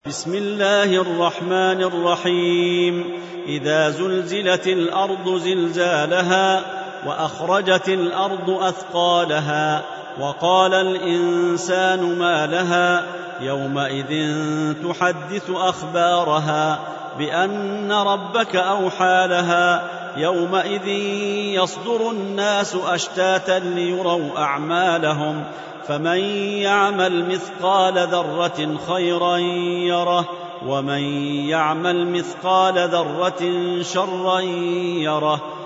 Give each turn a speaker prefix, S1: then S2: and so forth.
S1: بسم الله الرحمن الرحيم. إذا زلزلت الأرض زلزالها وأخرجت الأرض أثقالها وقال الإنسان ما لها يومئذ تحدث أخبارها بأن ربك أوحى لها يومئذ يصدر الناس أشتاتا ليروا أعمالهم فمن يعمل مثقال ذرة خيرا يره ومن يعمل مثقال ذرة شرا يره